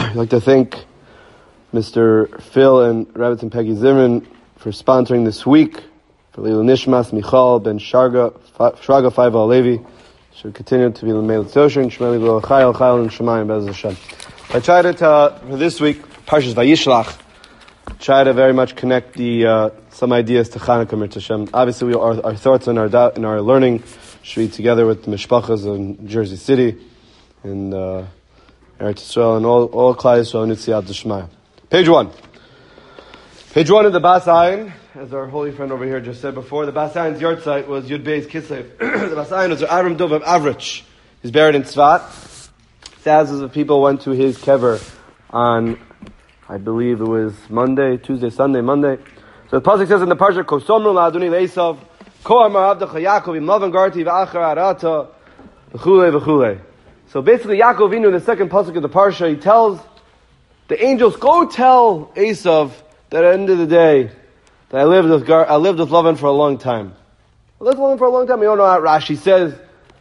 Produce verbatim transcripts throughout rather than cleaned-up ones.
I'd like to thank Mister Phil and Rabbitzin Peggy Zimmerman for sponsoring this week. For Leila Nishmas, Michal Ben Sharga, Shraga Faiva Alevi, should continue to be the Meilat Zoshin, Shmeli Lo Chayil, Chayil and Shemayim Bez Hashem. I tried to, uh, for this week, Parshas Vayishlach, try to very much connect the uh, some ideas to Chanukah Mirz Hashem. Obviously, we, our, our thoughts and our doubt and our learning should be together with the Mishpachas in Jersey City, and uh, Eretz Yisrael, and all all Klal Yisrael and Yitzhak D'Shmaya. Page one. Page one of the Bas Ayin, as our holy friend over here just said before, the Bas Ayin's yard site was Yud Beis Kislev. The Bas Ayin was Avram Dov of Avrich. He's buried in Tzvat. Thousands of people went to his kever on, I believe it was Monday, Tuesday, Sunday, Monday. So the pasuk says in the parsha, Kosomru la'aduni le'esav, Ko amar avdecha Yaakov im lavan garti v'achar arata, v'chulei v'chulei. So basically, Yaakov Avinu in the second pasuk of the parsha, he tells the angels, go tell Esav that at the end of the day, that I lived with Gar- I lived with Lavan for a long time. I lived with Lavan for a long time. We don't know how Rashi says,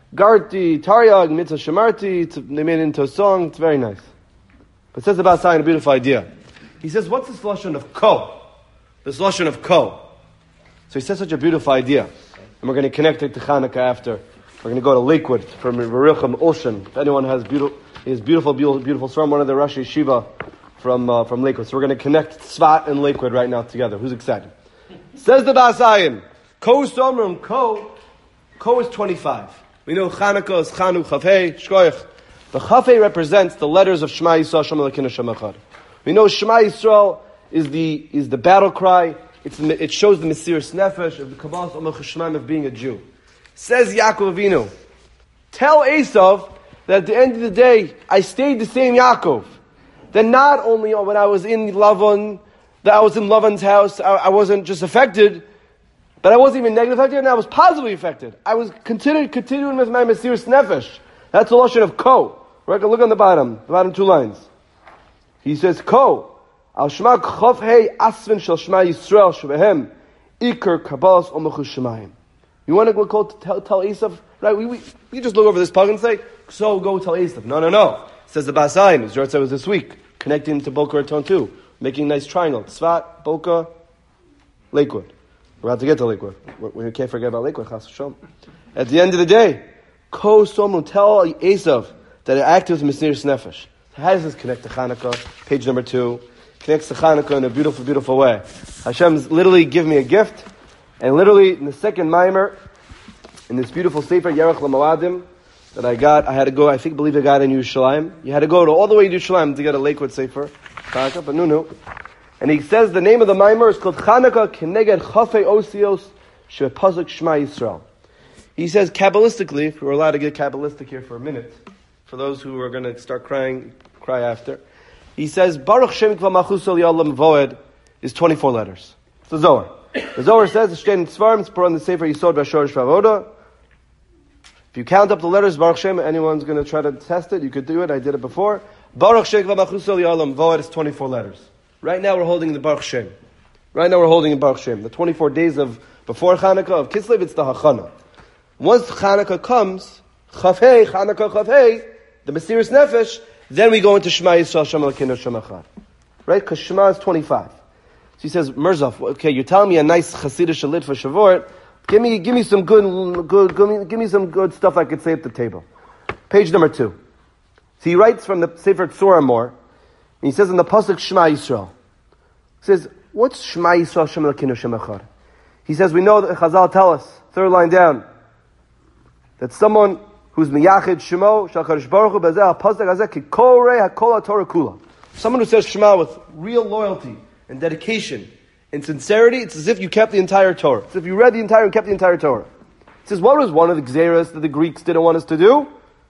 Garti, Taryag, Mitzvah Shemarti, it's, they made it into a song, it's very nice. But it says about saying a beautiful idea. He says, what's this lashon of ko? This lashon of ko. So he says such a beautiful idea. And we're going to connect it to Chanukah after. We're going to go to Lakewood from Vericham Ocean. If anyone has beautiful, his beautiful, beautiful, beautiful from one of the Rosh Yeshiva from uh, from Lakewood. So we're going to connect Tzvat and Lakewood right now together. Who's excited? Says the Bas Ayin, Ko Somrum Ko. Ko is twenty-five. We know Chanukah is Chanu Chavei Shkoich. The Chavei represents the letters of Shema Yisrael Shem Elokeinu Shem Echad. We know Shema Yisrael is the is the battle cry. It's the, it shows the Mesiras Nefesh of the Kabbalah Omach Shemaim of being a Jew. Says Yaakov Avinu, tell Esav that at the end of the day, I stayed the same Yaakov. That not only when I was in Lavan, that I was in Lavan's house, I, I wasn't just affected, but I wasn't even negatively affected, and I was positively affected. I was continuing, continuing with my Mesiras Nefesh. That's the lashon of Ko. Right, look on the bottom, the bottom two lines. He says, Ko. Al Shema Chav Hey Asvin Shel Shema Yisrael Shebehem Iker Kabbalas Omechu Shemayim. You want to go call, tell, tell Esav? Right, we, we, we just look over this pug and say, so go tell Esav. No, no, no. It says the Bas Ayin, his yard site was this week, connecting to Boca Raton too, making a nice triangle. Tzvat, Boca, Lakewood. We're about to get to Lakewood. We, we can't forget about Lakewood, Chas V'Shalom. At the end of the day, Ko Somu, tell Esav that it acted with Mesiras Nefesh. How does this connect to Chanukah? Page number two. Connects to Chanukah in a beautiful, beautiful way. Hashem's literally given me a gift, and literally in the second Maimer, in this beautiful Sefer, Yerech L'Moadim, that I got, I had to go, I think, believe I got in Yerushalayim. You had to go to all the way to Yerushalayim to get a Lakewood Sefer. Chanukah, but no, no. And he says the name of the Maimer is called Chanukah Keneged Chafei Osios Shepazuk Shema Yisrael. He says, Kabbalistically, if we're allowed to get Kabbalistic here for a minute, for those who are going to start crying, cry after. He says, Baruch Shem Kva Machusel Yalam Voed is twenty-four letters. It's the Zohar. The Zohar says, the Shtein Tzvarim, it's put on the Sefer Yisod Vashorish Vavoda. If you count up the letters, Baruch Shem, anyone's going to try to test it, you could do it, I did it before. Baruch Shem Kva Machusel Yalam Voed is twenty-four letters. Right now we're holding the Baruch Shem. Right now we're holding the Baruch Shem. The twenty-four days of, before Chanukah, of Kislev, it's the Hachana. Once Chanukah comes, Chavhei, Chanukah Chavhei, the Mesiras Nefesh, then we go into Shema Yisrael Shem Elokeinu Shem Echad. Right? Because Shema is twenty-five. So he says, Mirzov, okay, you're telling me a nice Hasidic shalit for Shavuot. Give me, give me some good, good, give me, give me some good stuff I could say at the table. Page number two. So he writes from the Sefer Tzorah more, and he says in the pasuk Shema Yisrael. He says, what's Shema Yisrael Shem Elokeinu Shem Echad? He says, we know that Chazal tell us, third line down, that someone who's miyachid shemo shel Kadosh Baruch Hu bezeh pasuk hazeh ki korei hakol haTorah kula. Someone who says Shema with real loyalty and dedication and sincerity, it's as if you kept the entire Torah. It's as if you read the entire and kept the entire Torah. It says, what was one of the gzeras that the Greeks didn't want us to do?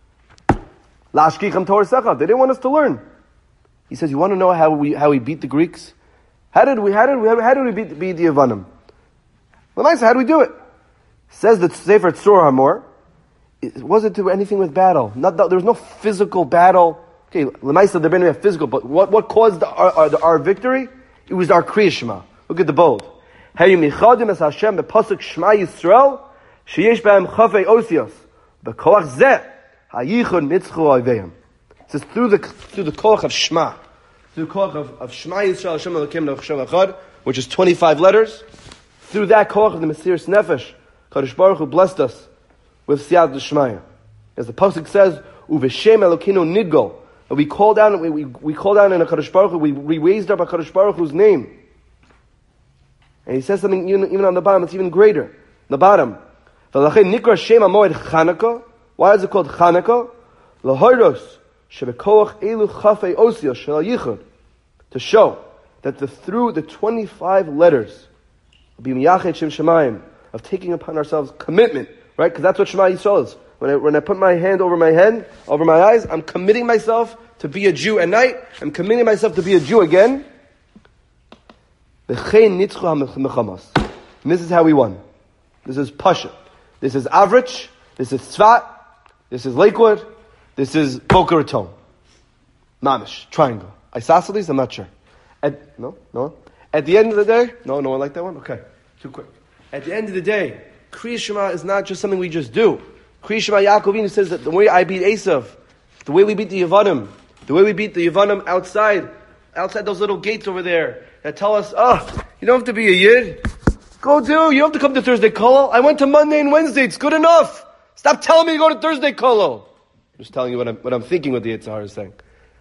Lashkichem Torah secha. They didn't want us to learn. He says, you want to know how we how we beat the Greeks? How did we how did we how did we beat, beat the Yavanim? Lamaisa, how do we do it? Says the Sefer Tzorah Hamor. It wasn't to anything with battle. Not that, there was no physical battle. Okay, Lamaisa, there been a physical, but what, what caused our, our, our victory? It was our Kriya Shema. Look at the bold. Hey michadim es Hashem bepasuk Shema Yisrael sheyesh b'hem chafei osios b'koach zeh hayichud nitzchu oiveim. It says through the through the koach of Shema, through koach of, of Shema Yisrael Hashem Elokeinu Hashem Echad, which is twenty-five letters. Through that koach of the Mesiras Nefesh, Kadosh Baruch Hu blessed us with Siyat D'Shmaya. As the pasuk says, Uveshem Elokeinu Nidgol. We call down, we, we, we call down in a Kadosh Baruch Hu, we, we raised up a Kadosh Baruch Hu's name. And he says something even, even on the bottom, it's even greater. The bottom. Nikra Shem HaMoed Chanukah. Why is it called Chanukah? L'horos shebekoach elu chafei osio shel yichud. To show that the, through the twenty-five letters of B'miyachet Shem Shemayim, of taking upon ourselves commitment, right? Because that's what Shema Yisrael is. When I, when I put my hand over my head, over my eyes, I'm committing myself to be a Jew at night. I'm committing myself to be a Jew again. And this is how we won. This is Pasha. This is Avrich. This is Tzvat. This is Lakewood. This is Boca Raton. Mamish. Triangle. Isosceles? I'm not sure. At, no? No? At the end of the day? No, no one like that one? Okay. Too quick. At the end of the day, Kriya Shema is not just something we just do. Kriya Shema Yaakov Avinu says that the way I beat Esav, the way we beat the Yevanim, the way we beat the Yevanim outside, outside those little gates over there, that tell us, oh, you don't have to be a Yid. Go do. You don't have to come to Thursday Kolo. I went to Monday and Wednesday. It's good enough. Stop telling me to go to Thursday Kolo. I'm just telling you what I'm, what I'm thinking what the Yetzer Hara is saying.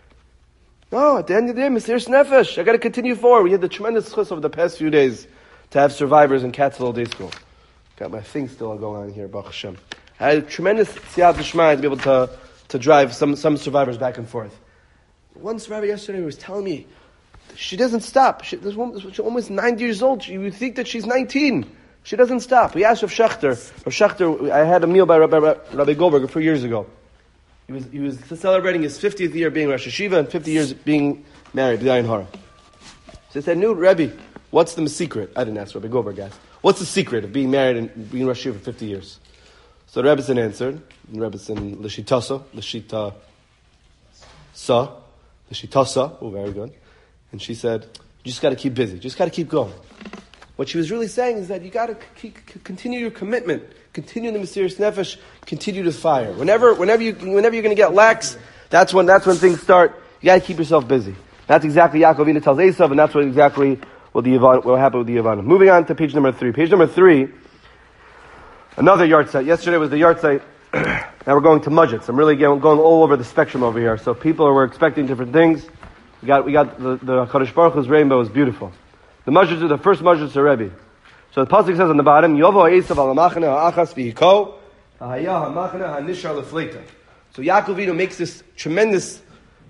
No, at the end of the day, Mesiras Nefesh. I got to continue forward. We had the tremendous chus over the past few days to have survivors in Catskill Day School. Got my thing still going on here, Baruch Hashem. I had a tremendous siyat d'shmaya to be able to, to drive some, some survivors back and forth. One survivor yesterday was telling me, she doesn't stop. She, this woman, she's almost ninety years old. She, you would think that she's nineteen. She doesn't stop. We asked Rav Schechter. Rav Schechter, I had a meal by Rabbi, Rabbi Goldberg a few years ago. He was he was celebrating his fiftieth year being Rosh Hashiva and fifty years being married, B'dayin Hara. So he said, "No, Rebbe, what's the secret?" I didn't ask Rabbi Goldberg, guys. What's the secret of being married and being Rosh Hashiva for fifty years? So the Rebbetzin answered, and Rebbetzin L'shitasa, L'shita Sa, L'shitasa, oh, very good. And she said, you just got to keep busy. You just got to keep going. What she was really saying is that you got to keep, continue your commitment, continue the Mesiras Nefesh, continue the fire. Whenever, whenever you, whenever you're going to get lax, that's when that's when things start. You got to keep yourself busy. That's exactly Yaakov Avinu tells Esav, and that's what exactly what the Yavan, what happened with the Yavan. Moving on to page number three. Page number three. Another yard site. Yesterday was the yard site. Now we're going to Mudgets. I'm really going, going all over the spectrum over here. So people are, were expecting different things. We got, we got the, the Kadosh Baruch Hu's rainbow is beautiful. The Mudgets are the first Mudgets are Rebbe. So the pasuk says on the bottom, Yovo Esav al Machane ha'achas v'hiko, ha'haya ha'machane ha'nishar lefleita. So Yaakov Avinu makes this tremendous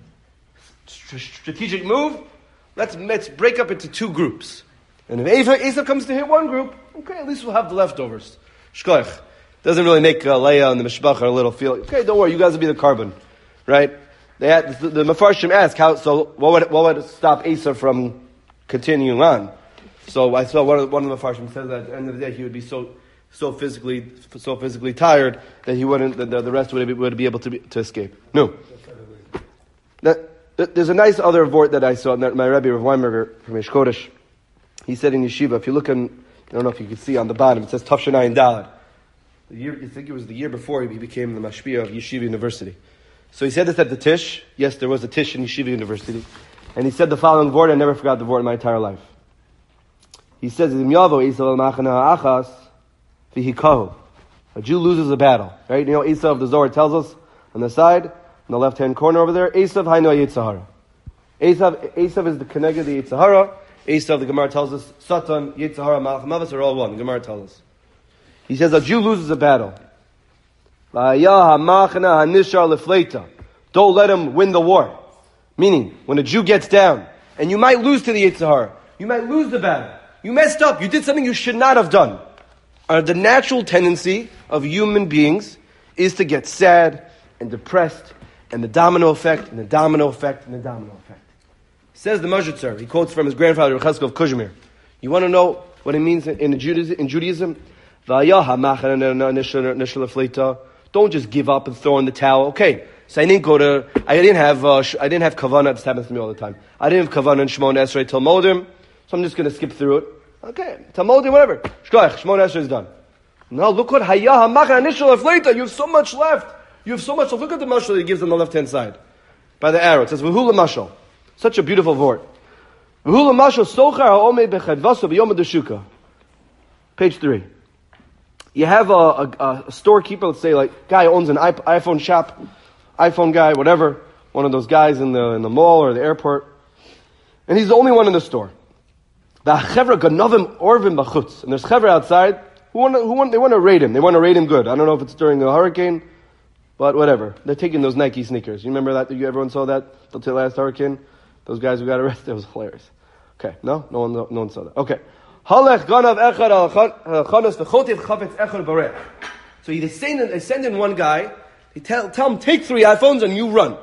st- strategic move. Let's, let's break up into two groups. And if Esav comes to hit one group, okay, at least we'll have the leftovers. Shkoich. Doesn't really make uh, Leah and the Mishpacha a little feel, okay, don't worry, you guys will be the carbon. Right? They had, the, the Mefarshim asked, how, so what would, what would stop Esav from continuing on? So I saw one of the, one of the Mefarshim says that at the end of the day he would be so so physically so physically tired that he wouldn't, that the, the rest would be, would be able to be, to escape. No. That, that, there's a nice other vort that I saw, that my Rebbe Rav Weinberger from Eish Kodesh, he said in Yeshiva, if you look in, I don't know if you can see on the bottom, it says Tafshanai Daled. The year, I think it was the year before he became the Mashpia of Yeshiva University. So he said this at the Tish. Yes, there was a Tish in Yeshiva University. And he said the following word. I never forgot the word in my entire life. He says, a Jew loses a battle. Right? You know, Esav, the Zohar tells us, on the side, in the left-hand corner over there, Esav, Haino Yetzer Hara. Esav, Esav is the Keneged, the Yetzer Hara. Esav, the Gemara tells us, Satan, Yetzer Hara, Malach Mavis are all one. The Gemara tells us. He says a Jew loses a battle. Don't let him win the war. Meaning, when a Jew gets down, and you might lose to the Yetzer Hara, you might lose the battle. You messed up. You did something you should not have done. Uh, the natural tendency of human beings is to get sad and depressed, and the domino effect, and the domino effect, and the domino effect. Says the Muzhitzer, he quotes from his grandfather, Cheskel of Kuzhmir. You want to know what it means in, in Judaism? In Judaism? Don't just give up and throw in the towel. Okay, so I didn't go to, I didn't have, uh, I didn't have kavanah. This happens to me all the time. I didn't have kavanah in Shmon Esrei till Modim, so I'm just going to skip through it. Okay, till Modim, whatever. Shkoich, Shmon Esrei is done. No, look what hayah hamachan inishal afleita. You have so much left. You have so much left. Look at the mashal he gives on the left hand side by the arrow. It says v'hu l'mashal. Such a beautiful word. Page three. You have a, a, a storekeeper, let's say like guy owns an iPhone shop, iPhone guy, whatever, one of those guys in the in the mall or the airport, and he's the only one in the store. And there's chevra outside who want to, who want, they want to raid him. They want to raid him good. I don't know if it's during a hurricane, but whatever. They're taking those Nike sneakers. You remember that? You everyone saw that the last hurricane? Those guys who got arrested. It was hilarious. Okay, no, no one, no, no one saw that. Okay. So they send in, they send in one guy. They tell tell him take three iPhones and you run.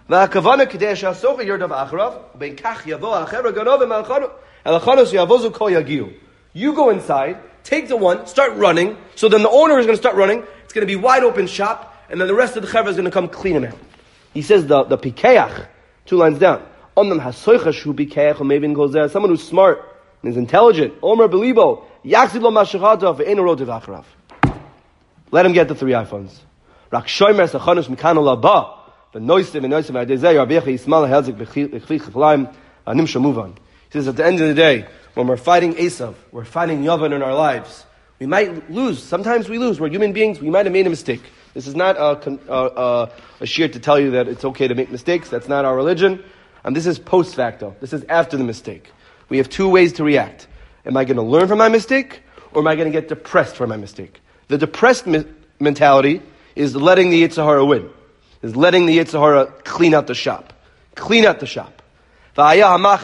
You go inside, take the one, start running. So then the owner is going to start running. It's going to be wide open shop, and then the rest of the chevra is going to come clean him out. He says the the pikeach, two lines down. Someone who's smart and is intelligent. Omer belibo yakzilo mashachata ve'eno rotiv acharav. Let him get the three iPhones. Rak shomer sachanus mikano laba v'noisim v'noisim v'adezei yarbecha yismal helzik b'chvi chiflaim animsha muvan. He says at the end of the day, when we're fighting Esav, we're fighting Yavan in our lives, we might lose. Sometimes we lose. We're human beings. We might have made a mistake. This is not a, a, a, a sheer to tell you that it's okay to make mistakes. That's not our religion. And this is post facto. This is after the mistake. We have two ways to react. Am I going to learn from my mistake, or am I going to get depressed for my mistake? The depressed me- mentality is letting the Yetzer Hara win. Is letting the Yetzer Hara clean out the shop. Clean out the shop. What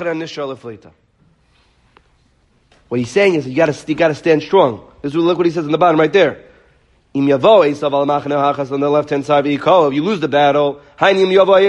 he's saying is you got to you got to stand strong. This is, look what he says in the bottom right there. On the left hand side, if you lose the battle, you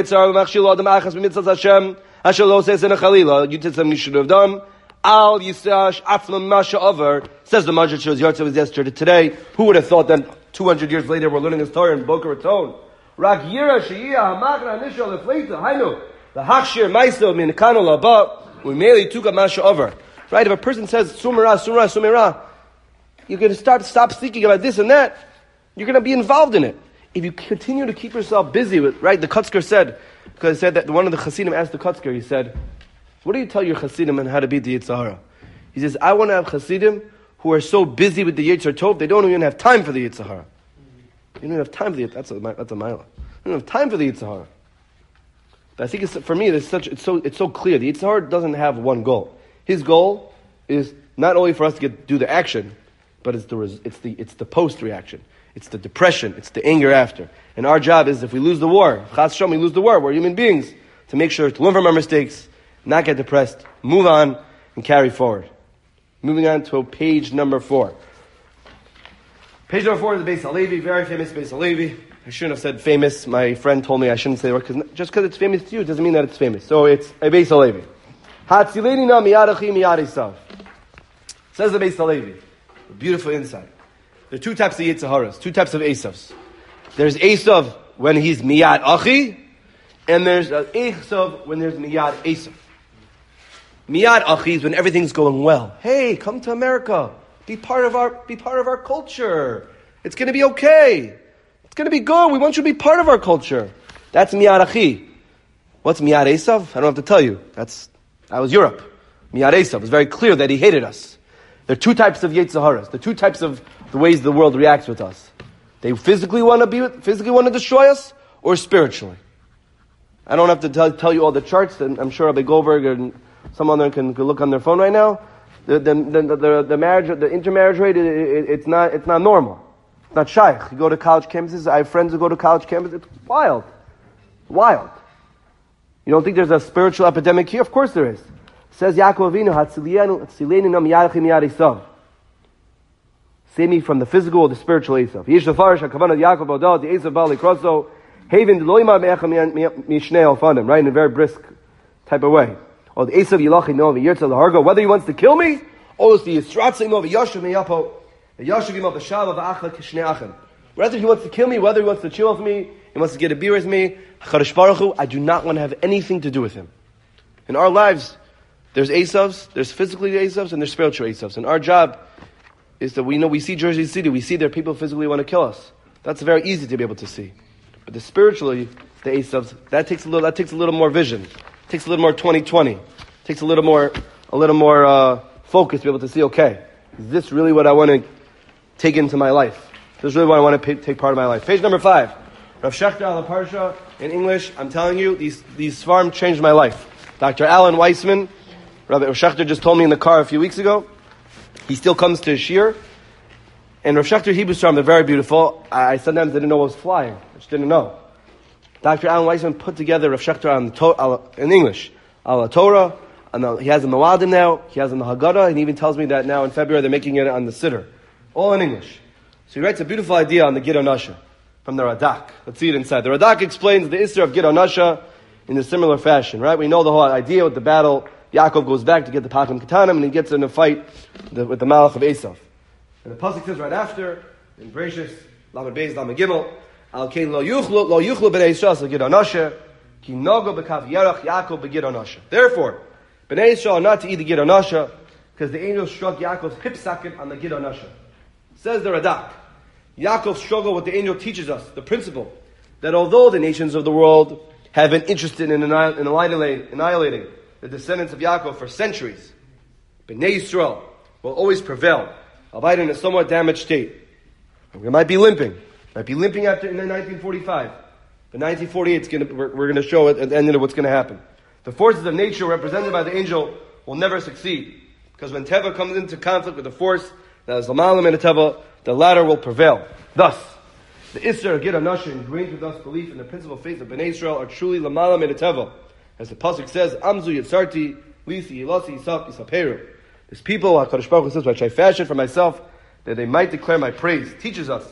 did something you should have done. Al Yisash Atzlam Masha Over, says the Majid shows Yartzev was yesterday today. Who would have thought that two hundred years later we're learning this Torah in Boca Raton? Rak Yira Shiyah Hamachna Nishal Lefleita Hainu the Hakshir Maiso Min Kano Laba we merely took a Masha Over. Right? If a person says Sumera Sumera Sumera, you're going to start stop thinking about this and that. You're going to be involved in it. If you continue to keep yourself busy with, right, the Kotzker said, because he said that one of the Chassidim asked the Kotzker, he said, what do you tell your Chassidim on how to beat the Yetzer Hara? He says, I want to have Chassidim who are so busy with the Yetzer Tov, they don't even have time for the Yetzer Hara. You don't have time for the Yetzer Hara. That's a, that's a mila. You don't have time for the Yetzer Hara. But I think it's, for me, it's, such, it's, so, it's so clear. The Yetzer Hara doesn't have one goal. His goal is not only for us to get do the action, but it's the, it's the, it's the post-reaction. It's the depression. It's the anger after. And our job is, if we lose the war, Chas Shalom, we lose the war, we're human beings, to make sure to learn from our mistakes, not get depressed, move on, and carry forward. Moving on to page number four. Page number four is the Beis Halevi, very famous Beis Halevi. I shouldn't have said famous. My friend told me I shouldn't say the word, because just because it's famous to you doesn't mean that it's famous. So it's a Beis Halevi. Hatzileni na miyadachi miyad Esav. Says the Beis Halevi. Beautiful insight. There are two types of Yetzer Haras, two types of Esavs. There's Esav when he's miyad achi, and there's Esav when there's miyad Esav. Miyad achi is when everything's going well. Hey, come to America. Be part of our be part of our culture. It's going to be okay. It's going to be good. We want you to be part of our culture. That's miyad achi. What's miyad Esav? I don't have to tell you. That's that was Europe. Miyad Esav. It was very clear that he hated us. There are two types of Yetzer Haras. There are two types of the ways the world reacts with us. They physically want to be with, physically want to destroy us, or spiritually. I don't have to tell, tell you all the charts, and I'm sure Rabbi Goldberg and some other can, can look on their phone right now. The the the, the, the marriage, the intermarriage rate, it, it, it's not it's not normal. It's not shaykh. You go to college campuses. I have friends who go to college campuses. It's wild, wild. You don't think there's a spiritual epidemic here? Of course there is. Says Yaakov Avinu, Hatzilenu nam yadchi miyad Esav. Save me from the physical or the spiritual Esav. Yish lefarish hakavana Yaakov odal the Esav bali kroso haven deloima me'echa mishnei alfanim. Right, in a very brisk type of way. Or the Esav yilachi no v'yirtza lahargo. Whether he wants to kill me, or the yisratzei no v'yashav me'yapo v'yashav yimo v'shava v'achla kishnei achem. Whether he wants to kill me, whether he wants to chill with me, he wants to get a beer with me, Chadash Baruch Hu, I do not want to have anything to do with him. In our lives, there's Esavs, there's physically Esavs, and there's spiritual Esavs. And our job is that we know, we see Jersey City, we see there people physically want to kill us. That's very easy to be able to see. But the spiritually, the Esavs, that takes a little, that takes a little more vision. It takes a little more twenty twenty. It takes a little more, a little more uh, focus to be able to see, okay, is this really what I want to take into my life? This is really what I want to pay, take part of my life. Page number five. Rav Shechter al Parsha in English. I'm telling you, these these farm changed my life. Doctor Alan Weissman, Rav Shechter just told me in the car a few weeks ago. He still comes to Shir. And Rav Shechter Hebrew Swarm, they're very beautiful. I sometimes didn't know what was flying. I just didn't know. Doctor Alan Weissman put together Rav Shechter on the to- in English, al Torah. And the, he has the Mawadim now. He has in the Haggadah. And he even tells me that now in February they're making it on the Siddur. All in English. So he writes a beautiful idea on the Gid Onasha from the Radak. Let's see it inside. The Radak explains the Isser of Gid Onasha in a similar fashion, right? We know the whole idea with the battle. Yaakov goes back to get the Pachim Ketanim and he gets in a fight with the Malach of Esav. And the pasuk says right after, in Bereshis, Lamed Beis, Lamed Gimel, Al Kein Lo Yuchlu, Lo Yuchlu B'nei Yisrael Gid Onasha, Ki Nogo B'Kav Yerach Yaakov B'Gid Onasha. Therefore, B'nei Yisrael are not to eat the Gid Onasha, because the angel struck Yaakov's hip socket on the Gid Onasha. Says the Radak, Yaakov's struggle with the angel teaches us the principle that although the nations of the world have been interested in annihilating, annihilating the descendants of Yaakov for centuries, B'nei Yisrael will always prevail, albeit in a somewhat damaged state. We might be limping. Might be limping after in nineteen forty-five. But nineteen forty-eight, gonna, we're, we're going to show at the end of what's going to happen. The forces of nature represented by the angel will never succeed. Because when Teva comes into conflict with the force that is Lamalim and Teva, the latter will prevail. Thus, the Isser of Gid Onasha ingrained with us belief in the principal faith of Bnei Israel are truly Lamalim and Teva. As the pasuk says, Amzu Yitzarti, Lisi Yilasi Yisap Yisaperu. This people, HaKadosh Baruch Hu says, which I fashioned for myself, that they might declare my praise, teaches us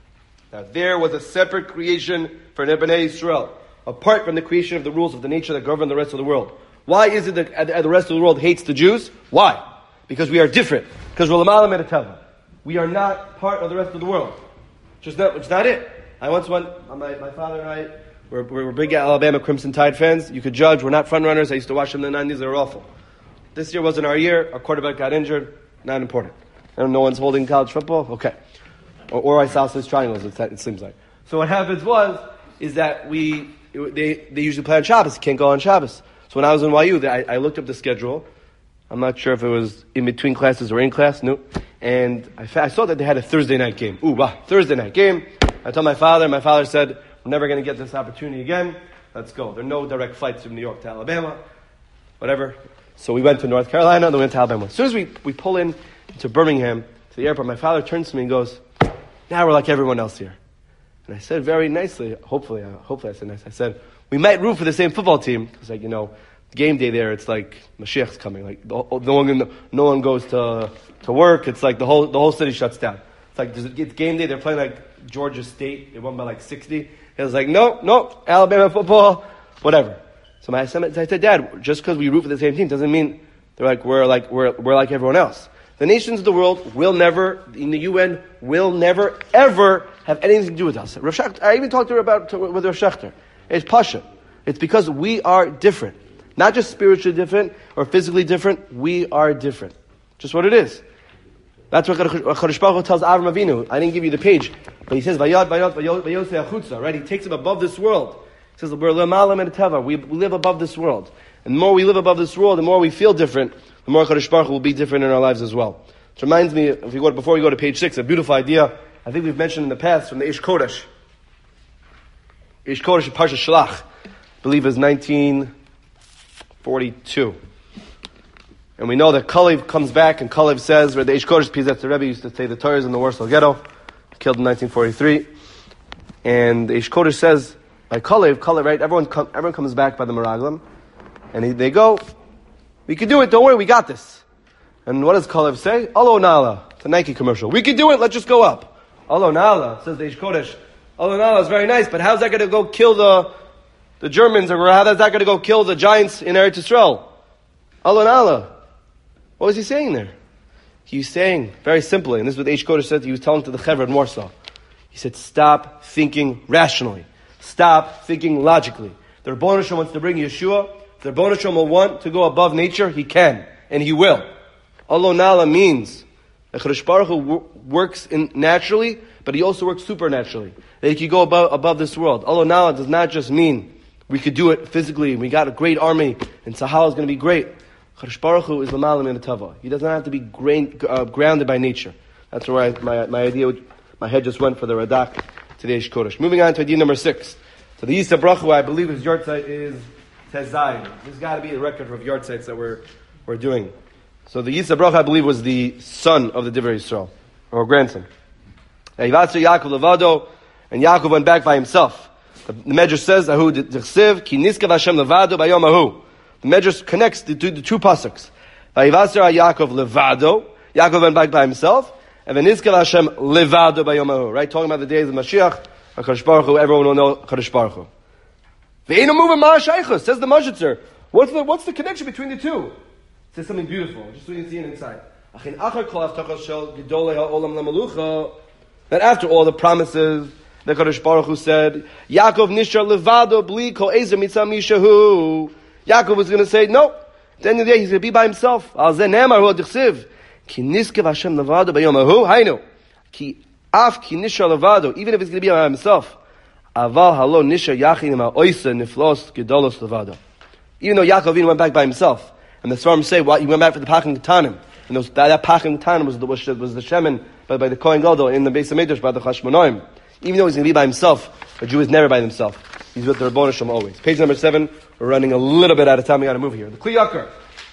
that there was a separate creation for Bnei Israel, apart from the creation of the rules of the nature that govern the rest of the world. Why is it that the rest of the world hates the Jews? Why? Because we are different. Because we're Lamalim and Teva. We are not part of the rest of the world. Just not, it's not it. I once went, my, my father and I, we're, we're big Alabama Crimson Tide fans. You could judge, we're not front runners. I used to watch them in the nineties, they were awful. This year wasn't our year. Our quarterback got injured. Not important. And no one's holding college football? Okay. Or, or isosceles triangles, it, it seems like. So what happens was, is that we, it, they, they usually play on Shabbos. You can't go on Shabbos. So when I was in Y U, I, I looked up the schedule. I'm not sure if it was in between classes or in class. No. And I, I saw that they had a Thursday night game. Ooh, wow, Thursday night game. I told my father, my father said, we're never going to get this opportunity again. Let's go. There are no direct flights from New York to Alabama. Whatever. So we went to North Carolina, then we went to Alabama. As soon as we, we pull in to Birmingham, to the airport, my father turns to me and goes, now we're like everyone else here. And I said very nicely, hopefully, uh, hopefully I said nice, I said, we might root for the same football team. Because, like, you know, game day there, it's like Mashiach's coming. Like, no one, no one goes to to work. It's like the whole the whole city shuts down. It's like, it's game day, they're playing like Georgia State. They won by like sixty. He was like, no, no, Alabama football, whatever. So my son, I said, Dad, just because we root for the same team doesn't mean they're like we're like we're we're like everyone else. The nations of the world will never, in the U N, will never ever have anything to do with us. Rav Shechter, I even talked to her about to, with Rav Shechter. It's Pasha. It's because we are different, not just spiritually different or physically different. We are different. Just what it is. That's what Kadosh Baruch Hu tells Avram Avinu. I didn't give you the page, but he says, "Vayad, vayad, vayosei achutza." Right? He takes him above this world. He says, "We're lemalam and teva. We live above this world, and the more we live above this world, the more we feel different. The more Kadosh Baruch Hu will be different in our lives as well." Which reminds me, if we go before we go to page six, a beautiful idea. I think we've mentioned in the past from the Ish Kodesh. Ish Kodesh Parsha Shalach, I believe is nineteen forty-two. And we know that Kalev comes back, and Kalev says, where the Ish Kodesh Pizet, the Rebbe used to say the Torah is in the Warsaw Ghetto, killed in nineteen forty-three. And the Ish Kodesh says, by Kalev, Kalev, right, everyone, com- everyone comes back by the Meraglim, and he, they go, we can do it, don't worry, we got this. And what does Kalev say? Alo Nala. It's a Nike commercial. We can do it, let's just go up. Alo Nala, says the Ish Kodesh. Alo Nala is very nice, but how's that going to go kill the the Germans, or how is that going to go kill the giants in Eretz Yisrael? Alo Nala. What was he saying there? He was saying, very simply, and this is what the Ish Kodesh said, he was telling to the Chevra in Warsaw. He said, stop thinking rationally. Stop thinking logically. The Rebbeinu Shalom wants to bring Yeshua. The Rebbeinu Shalom will want to go above nature. He can, and he will. Alo Nala means that Kadosh Baruch Hu works in naturally, but he also works supernaturally. That he can go above, above this world. Alo Nala does not just mean we could do it physically, we got a great army, and Tzahal is going to be great. Kadosh Baruch Hu is l'malam min tava. He doesn't have to be grain, uh, grounded by nature. That's where I, my, my idea, my head just went for the Radak today, Kodesh. Moving on to idea number six. So the Yisa Bracha, I believe his yahrzeit is Tezayin. There's got to be a record of yahrzeits that we're, we're doing. So the Yisa Bracha, I believe, was the son of the Divrei Yisrael, or grandson. Yivatzer Yaakov Levado, and Yaakov went back by himself. The, the Medrash says, Ahu D'chsev, Ki Niskav Hashem Levado Bayom Ahu. The Medrash connects the two, the two pasuk. Yivatzer Yaakov Levado, Yaakov went back by himself, and then Niskav Hashem Levado Bayom Ahu. Right, talking about the days of Mashiach, HaKadosh Baruch Hu, everyone will know HaKadosh Baruch Hu. Ve'enu moving ma'ashaychus, says the Mashitzer. What's the, what's the connection between the two? It says something beautiful, just so you can see it inside. That after all the promises that Kadosh Baruch Hu said, Yaakov nishar levado bli kol ezer mitzah mishahu. Yaakov was going to say, no. At the end of the day, he's going to be by himself. Al zeh ne'amar hu adchsiv. Ki niskav Hashem levado bayom ahu. Hainu. Ki af ki nishar levado. Even if he's going to be by himself. Aval halo nishar yachin ma oisa niflos gedolos levado. Even though Yaakov went back by himself. And the Svarim say, well, he went back for the Pachim Ketanim. And those, that, that Pachim Ketanim was the, was, was the Shemin by, by the Kohen Gadol in the Beis HaMikdash by the Chashmonaim. Even though he's going to be by himself, a Jew is never by himself. He's with the Rabboni Shalom always. Page number seven. We're running a little bit out of time. We got to move here. The Kli Yakar.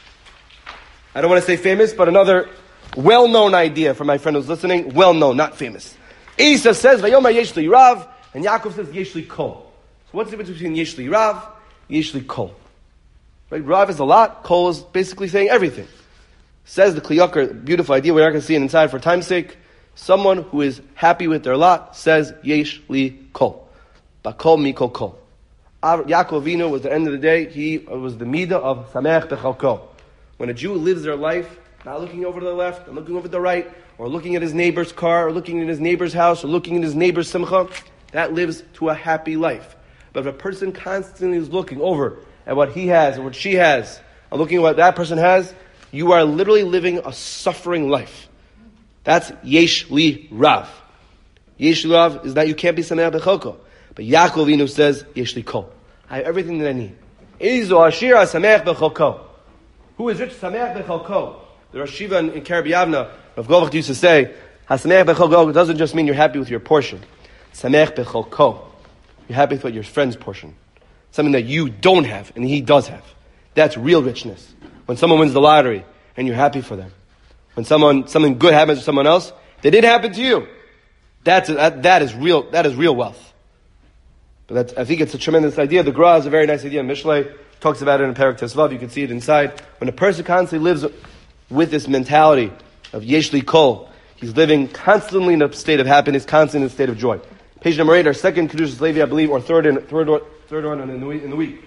I don't want to say famous, but another well-known idea for my friend who's listening. Well-known, not famous. Isa says, Vayomar Yesh Li Rav, and Yaakov says, Yesh Li Kol. So what's the difference between Yesh Li Rav, Yesh Li Kol? Right? Rav is a lot. Kol is basically saying everything. Says the Kli Yakar, beautiful idea. We're not going to see it inside for time's sake. Someone who is happy with their lot says Yesh Li Kol. Bakol Mikol Kol. Yaakov Avinu was, at the end of the day, he was the midah of Sameach Bechalko. When a Jew lives their life, not looking over to the left, and looking over to the right, or looking at his neighbor's car, or looking at his neighbor's house, or looking at his neighbor's simcha, that lives to a happy life. But if a person constantly is looking over at what he has and what she has, and looking at what that person has, you are literally living a suffering life. That's Yesh Li Rav. Yesh Li Rav is that you can't be Sameach Bechalko. But Yaakov Avinu says, Yesh Li Kol. I have everything that I need. Izo Ashir Sameach Bechalko. Who is rich? Sameach Bechalko. The Rosh Yeshiva in, in Karab Yavna, Rav Govach used to say, Sameach Bechalko doesn't just mean you're happy with your portion. Sameach Bechalko. You're happy with your friend's portion. Something that you don't have and he does have. That's real richness. When someone wins the lottery and you're happy for them. When someone something good happens to someone else, that didn't happen to you. That's a, that, that is real. That is real wealth. But that's, I think it's a tremendous idea. The Gra is a very nice idea. Mishlei talks about it in Perek Tesvav. You can see it inside. When a person constantly lives with this mentality of Yesh Li Kol, he's living constantly in a state of happiness, constantly in a state of joy. Page number eight, our second Kedushas Levi, I believe, or third in, third, third one in the week. In the week.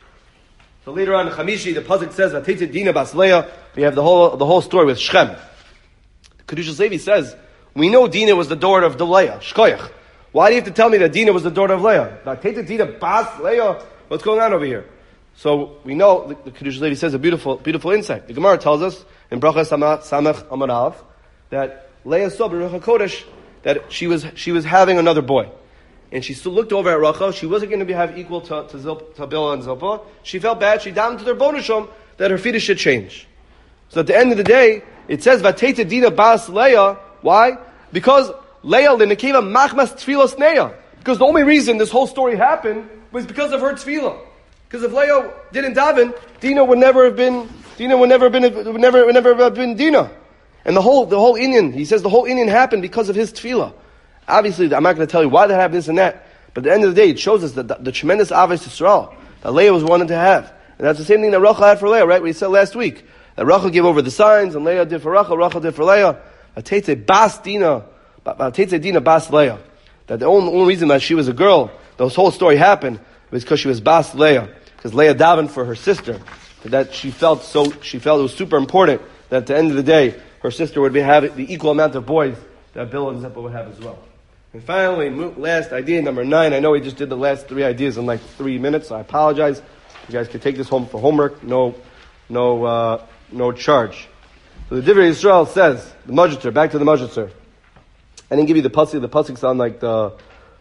So later on, in Chamishi, the pasuk says, "Vateitzet Dina bas Leah." We have the whole the whole story with Shechem. Kedushas Levi says, "We know Dina was the daughter of the Leah, Shkoyach. Why do you have to tell me that Dina was the daughter of Leah? Vateitzet Dina bas Leah. What's going on over here?" So we know the, the Kedushas Levi says a beautiful beautiful insight. The Gemara tells us in Bracha Samach Amarav that Leah saw B'Ruach HaKodesh that she was she was having another boy. And she still looked over at Rachel. She wasn't going to be, have equal to, to, Zilp, to Bilhah and Zilpah. She felt bad. She down to their bonishom that her fetus should change. So at the end of the day, it says, Vateta Dina Bas Leah. Why? Because Leah Linekeva Machmas Tfilos Neah. Because the only reason this whole story happened was because of her tefillah. Because if Leah didn't daven, Dina would never have been, Dina would never have been, would never, would never have been Dina. And the whole, the whole Indian, he says the whole Indian happened because of his tefillah. Obviously, I'm not going to tell you why that happened, this and that. But at the end of the day, it shows us that the, the tremendous Avos Yisrael that Leah was wanted to have. And that's the same thing that Rachel had for Leah, right? We said last week. That Rachel gave over the signs, and Leah did for Rachel, Rachel did for Leah. Vateitzet bas Dina, Vateitzet Dina bas Leah. That the only, only reason that she was a girl, the whole story happened, was because she was bas Leah. Because Leah davened for her sister. That she felt so, she felt it was super important that at the end of the day, her sister would be having the equal amount of boys that Bilhah and Zilpah would have as well. And finally, last idea, number nine. I know we just did the last three ideas in like three minutes, so I apologize. You guys can take this home for homework. No, no, uh, no charge. So the Divrei Yisrael says, the Majitzer, back to the Majitzer. I didn't give you the pasuk. The pasuk's on like the,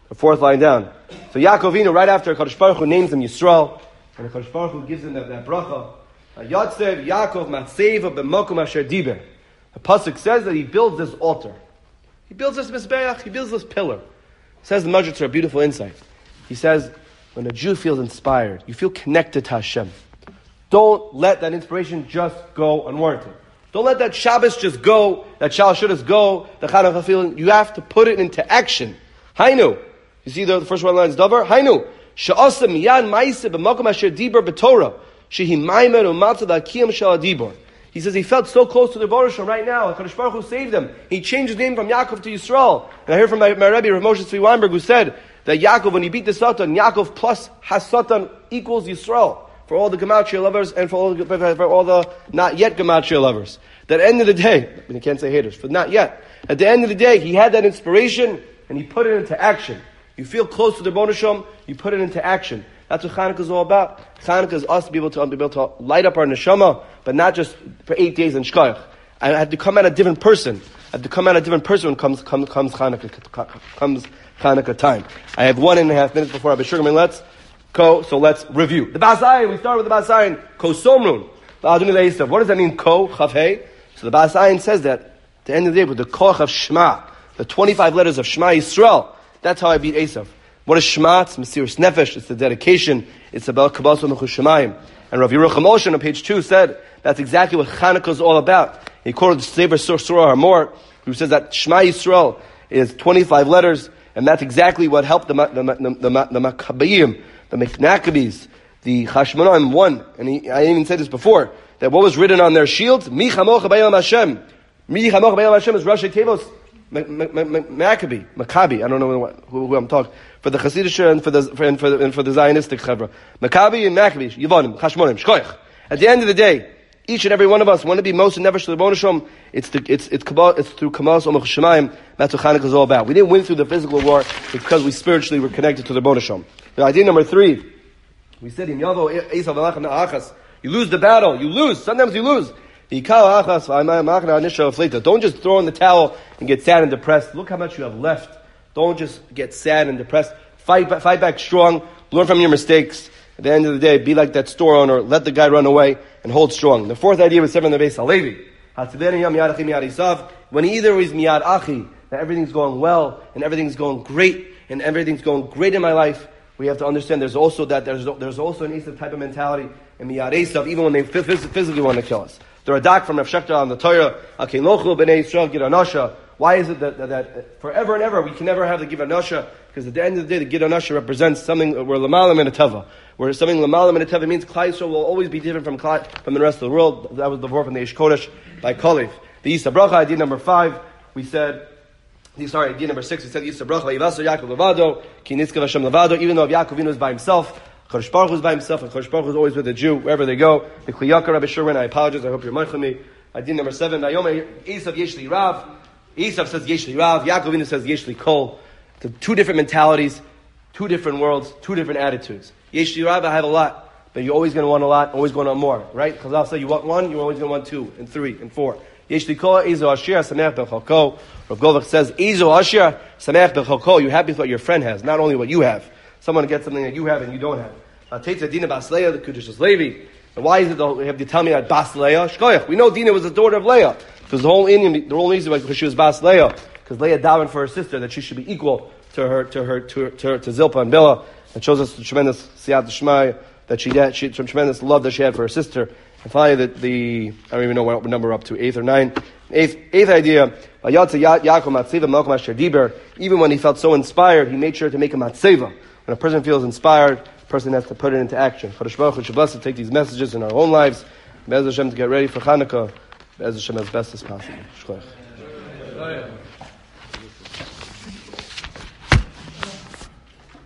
the fourth line down. So Yaakov Avinu, right after HaKadosh Baruch Hu names him Yisrael, and HaKadosh Baruch Hu gives him that, that bracha, Yatsev Yaakov Matseva b'mokum asher diber. The pasuk says that he builds this altar. He builds this mizbeach. He builds this pillar. Says the Medrash, a beautiful insight. He says, when a Jew feels inspired, you feel connected to Hashem. Don't let that inspiration just go unwarranted. Don't let that Shabbos just go, that Shal Shudas go, the Chanukah feeling. You have to put it into action. Hainu. You see the, the first one line is Davar? Hainu. Sha'asa miyad ma'ise b'makom asher diber b'Torah. Shehi maimer u'matzah da'akiyam shal adibor. He says he felt so close to the Baruch Shem right now. HaKadosh Baruch Hu saved him. He changed his name from Yaakov to Yisrael. And I heard from my, my Rebbe, Rav Moshe Tzvi Weinberg, who said that Yaakov, when he beat the Satan, Yaakov plus Hasatan equals Yisrael. For all the Gematria lovers and for all the, for all the not yet Gematria lovers. At the end of the day, I mean, I can't say haters, but not yet. At the end of the day, he had that inspiration and he put it into action. You feel close to the Baruch Shem, you put it into action. That's what Chanukah is all about. Chanukah is us to be able to, be able to light up our neshama, but not just for eight days in Shkoyach. I had to come out a different person. I had to come out a different person when comes comes comes Chanukah comes Chanukah time. I have one and a half minutes before Rabbi Sugarman. Let's go. So let's review the Bas Ayin. We start with the Bas Ayin. Ko Somrun. What does that mean? Ko Chavhei. So the Bas Ayin says that at the end of the day, with the Koach of Shema, the twenty-five letters of Shema Yisrael. That's how I beat Esav. What is Shema? It's Mesiras Nefesh. It's the dedication. It's about Kabbalah Mechush Shemayim. And Rav Yerucham Moshe on page two said that's exactly what Chanukah is all about. He quoted the Sefer Surah Hamor, who says that Shema Yisrael is twenty-five letters, and that's exactly what helped the the the, the, the Maccabeim, the Maccabees, the Chashmonaim won. And he, I even said this before, that what was written on their shields, Mi Chamocha B'Yom Hashem. Mi Chamocha B'Yom Hashem is Rashi Tevos Maccabee, Maccabi. I don't know who, who I'm talking for the Hasidic and for the for, and for the and for the Zionistic Chevra. Maccabi and Maccabee, Yevonim, Chashmonim, Shkoich. At the end of the day, each and every one of us want to be most and never to the Baruch Shem. It's the it's it's it's through Kabbalah Omach Shemayim. That's what Chanukah is all about. We didn't win through the physical war because we spiritually were connected to the Baruch Shem. The idea number three, we said in Yavo Esav Alachim Na'achas. You lose the battle. You lose. Sometimes you lose. Don't just throw in the towel and get sad and depressed. Look how much you have left. Don't just get sad and depressed. Fight, fight back strong. Learn from your mistakes. At the end of the day, be like that store owner. Let the guy run away and hold strong. The fourth idea was seven in the base Halevi. When either is miyad achi, that everything's going well and everything's going great and everything's going great in my life, we have to understand there's also that there's there's also an Esav type of mentality in miyad Esav, even when they physically want to kill us. The Radak from Rav Shechter on the Torah, Akelochu b'nei Yisrael Gid Anasha. Why is it that, that, that forever and ever we can never have the Gid Anasha? Because at the end of the day, the Gid Anasha represents something where Lamalam and a Teva. Where something Lamalam and a Teva means Klal Yisrael will always be different from Klal, from the rest of the world. That was the word from the Eish Kodesh by Kalev. The Yisa Bracha, idea number five, we said, sorry, idea number six, we said Yisa Bracha, Yivaso Yaakov Levado, Ki Nitzkav Hashem Levado, even though Yaakov Avinu is by himself, Chodesh Baruch Hu is by himself, and Chodesh Baruch Hu is always with the Jew, wherever they go. The Kliyaka Rabbi Shurman, I apologize, I hope you're mindful of me. Idea number seven, Naomi, Esav Yeshli Rav. Esav says Yeshli Rav, Yaakov Avinu says Yeshli Kol. The two different mentalities, two different worlds, two different attitudes. Yeshli Rav, I have a lot, but you're always going to want a lot, always going to want more, right? Because I'll say you want one, you're always going to want two, and three, and four. Yeshli Kol, Ezo Asher, Samech B'Chalko. Rav Goldberg says, Ezo Asher, Samech B'Chalko. You're happy with what your friend has, not only what you have. Someone gets something that you have and you don't have. Teitza Dina Bas Leah, the Kudish Levi. And why is it though, you have to tell me that Bas Leah? Shkoyach. We know Dina was the daughter of Leah. Because the whole Indian, the whole reason was because she was Bas Leah. Because Leah davened for her sister that she should be equal to her, to her, to her, to, her, to Zilpah and Bilhah. That shows us the tremendous siyat shmai that she had, she, some tremendous love that she had for her sister. And finally, the, the I don't even know what number we're up to, eighth or ninth. Eighth, eighth idea, even when he felt so inspired, he made sure to make a matzeva. When a person feels inspired, the person has to put it into action. Chodesh Baruch Hu should bless to take these messages in our own lives. Be'ez Hashem to get ready for Chanukah. Be'ez Hashem as best as possible. Shkoyach.